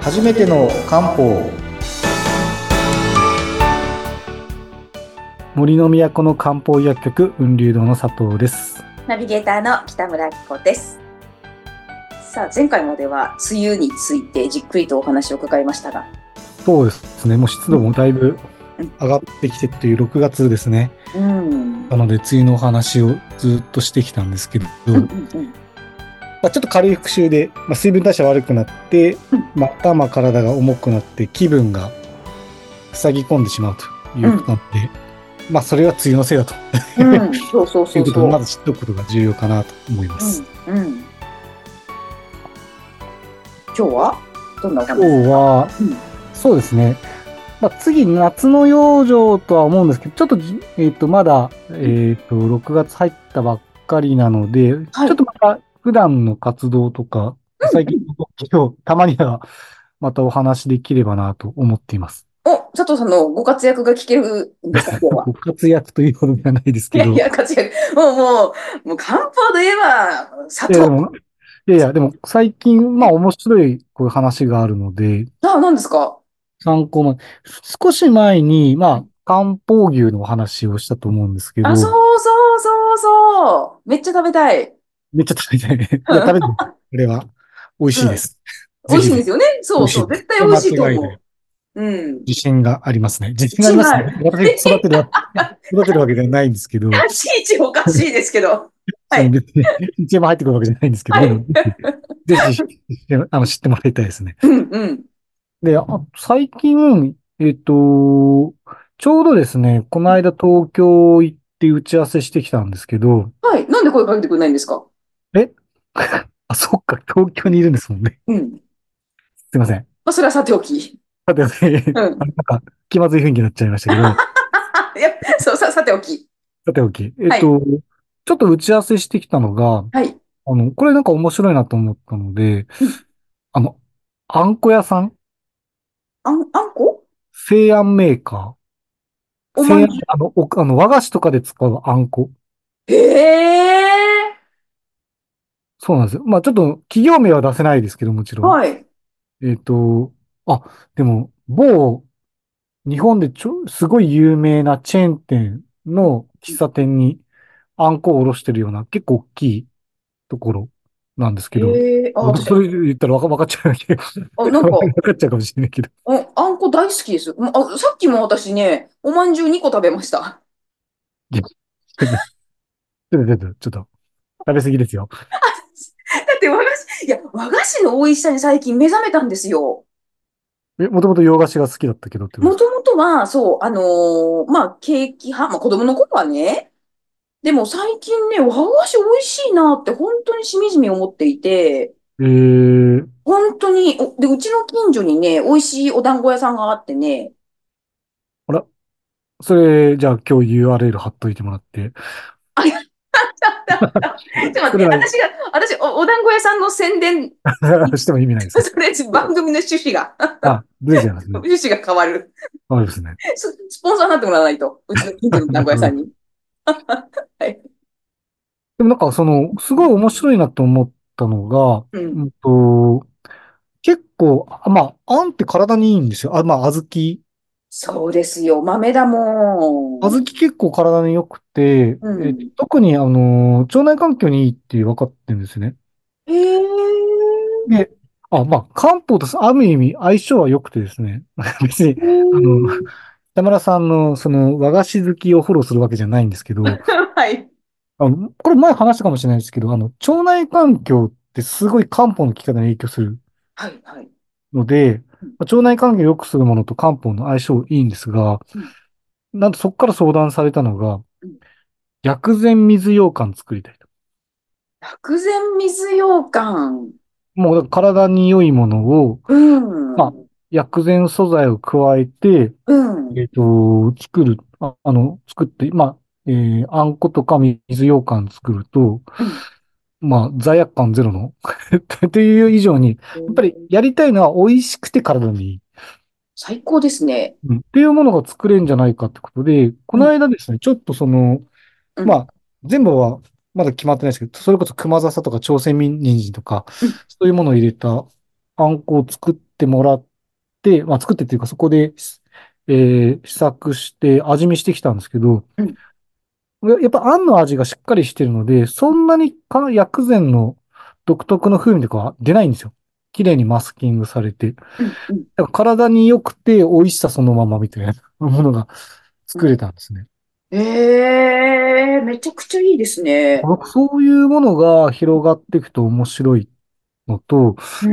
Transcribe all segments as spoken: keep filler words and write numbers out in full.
初めての漢方。森の都の漢方薬局雲龍堂の佐藤です。 ナビゲーターの北村紀子です。さあ、前回までは梅雨についてじっくりとお話を伺いましたが、 そうですね、もう湿度もだいぶ上がってきてというろくがつですね。 うん、 なので梅雨のお話をずっとしてきたんですけど、 うんうんうん、 まあ、ちょっと軽い復習で、まあ、水分代謝悪くなって、 うん、 まあ、頭体が重くなって気分が塞ぎ込んでしまうということなので、まあそれは梅雨のせいだとうん、そうそういうことをまそうそず知っておくことが重要かなと思いまう。 す。 うん、うん。今日はどんなお今話ですか？ 日は、 うん、 そうですね。まあ、次、夏の養生とは思うんですけど、ちょっとじ、えっと、まだ、 うん、 えっと、ろくがつ入ったばっかりなので、 はい。 ちょっとまた普段の活動とか、最近の動きをたまにはまたお話しできればなと思っています。 お、佐藤さんのご活躍が聞けるんですか、今日は？ ご活躍というほどではないですけど、 いやいや、活躍。もう、もう、もう漢方といえば、佐藤。 いや、でも、いやいや、でも最近、まあ面白いこういう話があるので、 あ、何ですか？ 参考ま、少し前に、まあ、漢方牛のお話をしたと思うんですけあ、そど、 うそうそうそう。めっちゃ食べたい。 めっちゃ食べたいね。いや、食べてみて。これは美味しいうん。 です。 美ぜひぜひ。 味しいんですよね。そうそう。 美味しいです。 絶対美味しいとこれ間違いない。 思う。うん。 自信がありますね。自信がありますね。 違い。 私が育てるわ、育てるわけではないんですけど、 立ち位置おかしいですけど。はそうい。 別に一番入ってくるわけじゃないんですけど、でも、 はい。 ぜひ、ぜひあの、知ってもらいたいですね。 うんうん。 で、あ、最近、えっと、ちょうどですね、この間東京行って打ち合わせしてきたんですけど、 はい。なんで声かけてくれないんですか？ えあ、そっか、東京にいるんですもんね。 うん。 すいません。 まあ、それはさておき。 さて、 うん。 あなんか、気まずい雰囲気になっちゃいましたけど、 いや、そう、さ、さておき。 さておき。えっはい。 と、ちょっと打ち合わせしてきたのが、 はい。 あの、これなんか面白いなと思ったので、 うん。 あの、あんこ屋さん、 あん、あんこ製あんメーカー、製あん、 おまんじゅあの、おあの和菓子とかで使うあんこ。 う。へえ。 そうなんですよ。まあちょっと企業名は出せないですけど、もちろん。 はい。 えっと、あ、でも、某、日本でちょ、すごい有名なチェーン店の喫茶店にあんこをおろしてるような結構大きいところなんですけど、 へえ。あ、私、 それ言ったらわか、わかっちゃうけど、 あ、なんか、 わかっちゃうかもしれないけど。 あ、あんこ大好きです。あ、さっきも私ね、おまんじゅうにこ食べました。 いやちょっと、ちょっと、ちょっと、ちょっと食べ過ぎですよ。 だって和菓子、いや、和菓子の美味しさに最近目覚めたんですよ。 え、もともと洋菓子が好きだったけどってことですか？ もともとは、そう、あのーまあ、ケーキ派、まあ、子供の頃はね、でも最近ね、和菓子美味しいなって本当にしみじみ思っていて、 えー、 本当に、おで、うちの近所にね、美味しいお団子屋さんがあってね、 あら、それ、じゃあ今日 ユーアールエル 貼っといてもらって。 あ、やったあったあった。ちょっと待って、 それは、 私が、私、お、お団子屋さんの宣伝、 しても意味ないですか？ それ、番組の趣旨が、 あ、ずれちゃいますね。 趣旨が変わる。 わかりますね。 ス、スポンサーになってもらわないと、うちの近所の団子屋さんに。はい。 でもなんかその、すごい面白いなと思ったのが、 うん。 うんと、結構、あまあ、あんって体にいいんですよ。あ、まあ、小豆。 そうですよ。豆だもん。 小豆結構体に良くて、え、 うん。 特にあの、腸内環境にいいって分かってるんですね。 へえ。 で、あ、まあ、漢方とある意味相性は良くてですね。別に、 へあの、 ー。 北村さんのその和菓子好きをフォローするわけじゃないんですけど、 はい。 あの、これ前話したかもしれないですけど、あの、腸内環境ってすごい漢方の効き方に影響するはい。はい。 ので、 うん。 まあ腸内環境を良くするものと漢方の相性いいんですが、 うん。 なんとそこから相談されたのが、 うん。 薬膳水羊羹作りたいと。 薬膳水羊羹。 もうだから体に良いものを、 うん。 まあ、 う薬膳素材を加えて、 ん。 えっと、作る、あ、あの、作って、まあ、えーあんことか水羊羹作ると、 うん。 まあ、罪悪感ゼロのっていう以上に、やっぱりやりたいのは美味しくて体にいい。 最高ですね。 うんっていうものが作れるんじゃないかってことで、このうん。 間ですね、ちょっとその、 うん。 まあ、全部はまだ決まってないですけど、それこそ熊笹とか朝鮮人参とか、 うん。 そういうものを入れたあんこを作っってもらって、まあ作ってっていうかそこで、えー試作して味見してきたんですけど、 うん。 ややっぱあんの味がしっかりしてるので、そんなにか薬膳の独特の風味とかは出ないんですよ。綺麗にマスキングされて。 うん。うん。 だから体に良くて美味しさそのままみたいなものが作れたんですね。 ええ、めちゃくちゃいいですね。 僕そういうものが広がっていくと面白いのと、 うん。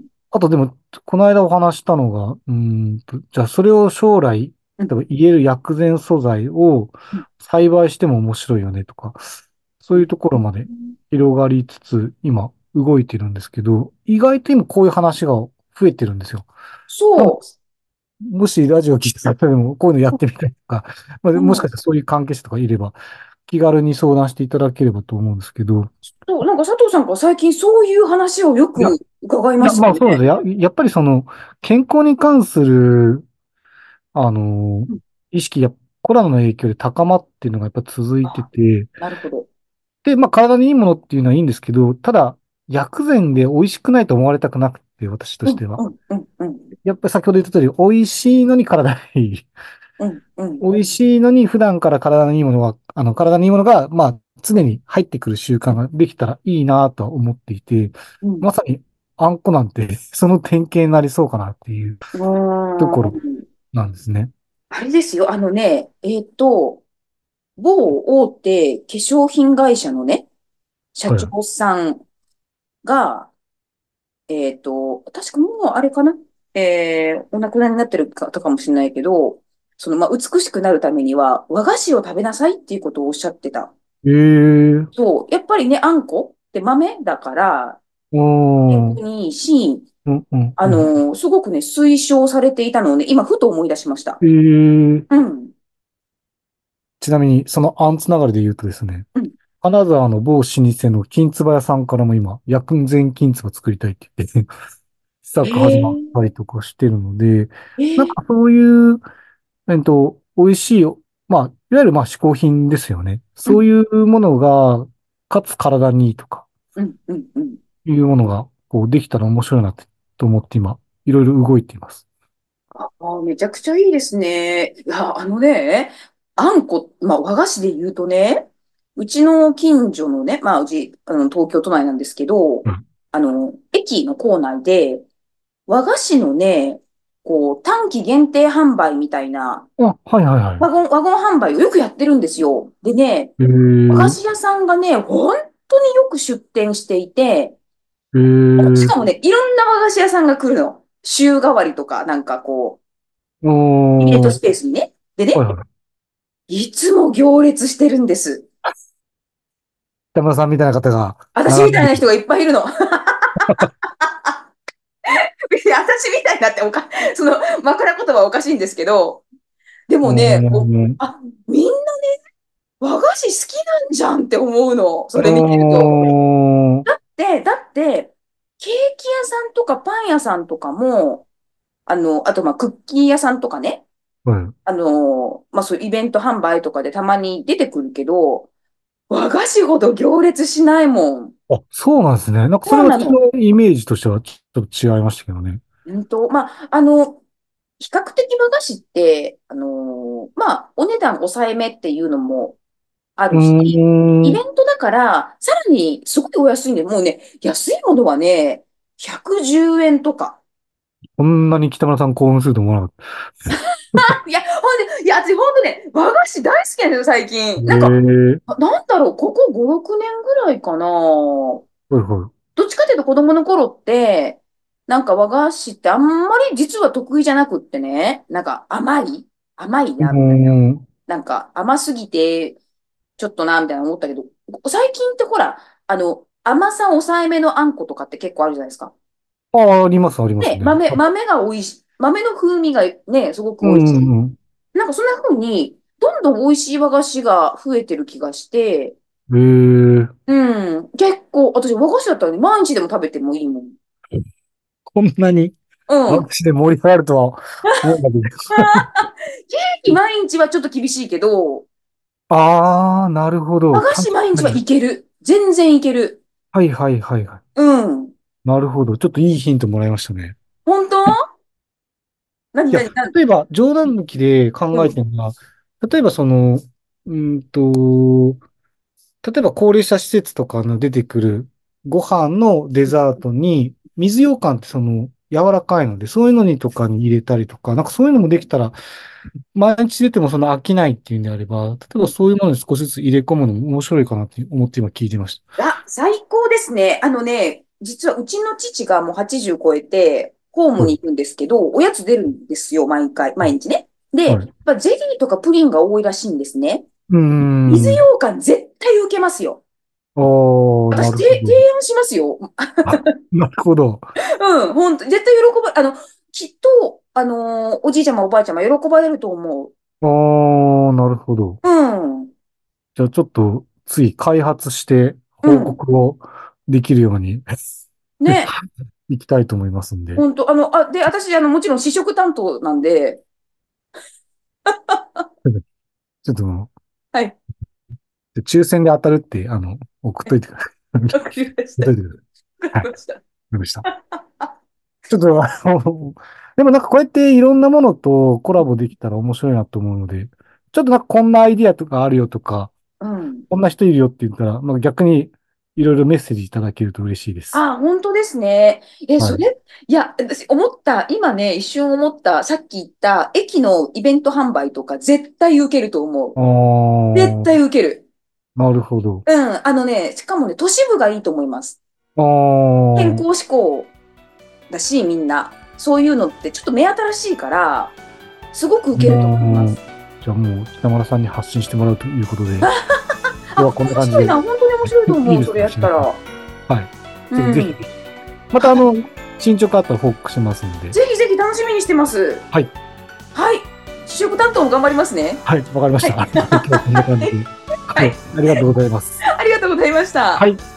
あとでも、この間お話したのが、うーんと、じゃあそれを将来、 うん。 例えば言える薬膳素材をうん。 栽培しても面白いよねとか、そういうところまで広がりつつ、今動いてるんですけど、意外と今こういう話が増えてるんですよ。なのでそもしラジオ聞いてたらでもこういうのやってみたいとか、まあ、 う。 もしうん。 かしたらそういう関係者とかいれば、気軽に相談していただければと思うんですけど、 そう、なんか佐藤さんから最近そういう話をよいや、 く伺いいや、 ますよね。 まあそうです。や、やっぱりその、健康に関するあの、 うん。 意識がコロナの影響で高まっていうのがやっぱ続いてあ、 て、 なるほど。 で、まあ体にいいものっていうのはいいんですけど、ただ、薬膳で美味しくないと思われたくなくて、私とうん、 しては。 うん、うん、うん、 やっぱり先ほど言った通り、美味しいのに体がいい。 うん、うん、 美味しいのに普段から体にいいものが、あの、体にいいものが、まあ、常に入ってくる習慣ができたらいいなとは思っていて、 うん。 まさにあんこなんてその典型になりそうかなっていううところーん。 なんですね。 あれですよ。あのね、えっと、某大手化粧品会社のね、社はい。 長さんが、えっと、確かもうあれかな、えー、お亡くなりになってる方かもしれないけど、その、まあ、美しくなるためには和菓子を食べなさいっていうことをおっしゃってた。 ええ、 そう。やっぱりね、あんこって豆だから、 お健ー、 康にいいし、 うん、うん、 あうん。 のーすごくね、推奨されていたのをね、今、ふと思い出しました。 ええ、 うん。 ちなみに、そのあんつながりで言うとですね、 うん。 金沢の某老舗の金つば屋さんからも今、薬膳金つば作りたいって言って、試え作始まっー、 たりとかしてるので、 えー、 なんかそういう、えっと、美味しい、まあ、いわゆるまあ嗜好品ですよね。 うん、 そういうものが、かつ体にいいとか、 うん、うん、うん。 いうものが、こう、できたら面白いなって、と思って今、いろいろ動いています。 ああ、めちゃくちゃいいですね。いや、あのね、あんこ、まあ、和菓子で言うとね、うちの近所のね、まあ、うち、あの、東京都内なんですけど、 うん。 あの、駅の構内で、和菓子のね、こう、短期限定販売みたいな、 あ、はいはいはワゴン、ワゴン販売をよくやってるんですよ。でね、 い。え和菓ー、 子屋さんがね、本当によく出店していて、 えー、 しかもね、いろんな和菓子屋さんが来るの。週替わりとか、なんかこう、イベントスおー、 ペースにね。でね、 はいはい。 いつも行列してるんです。 北村さんみたいな方が私み並んでる。 たいな人がいっぱいいるの。別に私みたいなっておか、その枕言葉はおかしいんですけど、でうーもね、こう、 ん。 あ、みんな和菓子好きなんじゃんって思うの。それ見てると。 おー、 で、だって、ケーキ屋さんとかパン屋さんとかも、あの、あとまあクッキー屋さんとかね、 はい。 あの、まあそういうイベント販売とかでたまに出てくるけど、和菓子ほど行列しないもん。 あ、そうなんですね。なんかそれは私そうなの。 のイメージとしてはちょっと違いましたけどね。 うんと、まあ、あの、比較的和菓子って、あの、まあ、お値段抑えめっていうのもあうるし、イーん。 ベントだから、さらにすごいお安いんで、もうね、安いものはね、ひゃくじゅうえんとか。 こんなに北村さん興奮すると思わなかっいや、ほんで、いや、私ほんとね、和菓子大好きなんですよ、最た。 近。なんか、 ええ、 あなんだろう、ここご、ろくねんぐらいかな。どはいはっちかというと子供の頃って、なんか和菓子ってあんまり実は得意じゃなくってね、なんか甘い甘いい。うな、みたいな。 ーん。 なんか甘すぎて、ちょっとな、みたいな思ったけど、最近ってほら、あの、甘さ抑えめのあんことかって結構あるじゃないですか。 あ、あります、ありますね、 ね。 豆、 はい。 豆が美味しい、豆の風味がね、すごくう美味しい。 ん、うん、 なんかそんな風に、どんどん美味しい和菓子が増えてる気がして、 うん。ええ、 うん、結構、私和菓子だったらね、毎日でも食べてもいいもん。 こんなにうん。 私で盛り上がるとは思うんだけど。 ケーキ毎日はちょっと厳しいけど、 ああ、なるほど。 和菓確子毎日はかに。 いける。全然いける。 はいはいはいはい。 うん。 なるほど。ちょっといいヒントもらいましたね。 本当何、 いや、 何、何、 例えば、冗談抜きでうん、 考えてるのは、例えばその、うーんと、例えば高齢者施設とかの出てくるご飯のデザートに、水羊羹ってその柔らかいので、そういうのにとかに入れたりとか、なんかそういうのもできたら、毎日出てもその飽きないっていうんであれば、例えうん。 ばそういうものに少しずつ入れ込むのも面白いかなって思って今聞いてましあ、最高ですね。あのね、実はうちの父がもうはちじゅう超えて、ホーた。はい。 ムに行くんですけど、おやつ出るんですよ、毎回、毎日ね。で、やっはい。 ぱゼリーとかプリンが多いらしいんですね。 うー水羊ん。 羹絶対受けますよ。 ああ、な私、てるほど。 提案しますよ。 あ、なるほど。 うん、本当絶対喜ば、あの、きっと、あのーおじいちゃまおばあちゃま喜ばれると思ああ、なるほど。 う。うん、 じゃあちょっと、つい開発して報うん。 告をできるようにね、 いきたいと思いますんで。 本当あの、あ、で、私、あの、もちろん試食担当なんで、 ちょっと、 はい、 抽選で当たるって、あの、送っといてください。 わかりました。わ送っといてください。はい。わかかりました。 りました。ちょっと、あの、でもなんかこうやっていろんなものとコラボできたら面白いなと思うので、ちょっとなんかこんなアイディアとかあるよとか、 うん。 こんな人いるよって言ったら、まあ、逆にいろいろメッセージいただけると嬉しいです。 あ、本当ですね。え、 はい。 それ、いや、私思った、今ね、一瞬思った、さっき言った駅のイベント販売とか絶対受けると思う。 ああ、 絶対受ける。 なるほど。 うん、あのね、しかもね、都市部がいいと思います。 ああ、 健康志向だし、みんな。そういうのってちょっと目新しいから、すごく受けると思いまもう、 す。 じゃあもう北村さんに発信してもらうということで、今日はあ、 こんな感じで、 面白いな。本当に面白いと思う。それいいですか、 やったら。 はい。 うちょっとぜひ、 ん。 またあの、 はい。 進捗あったら報告しますんで。 ぜひぜひ楽しみにしてます。 はい。 はい。試食担当も頑張りますね。 はい、わかりましはい。 た。今日はこんな感じで。はい、 はい。 ありがとうございます。 ありがとうございました。 はい。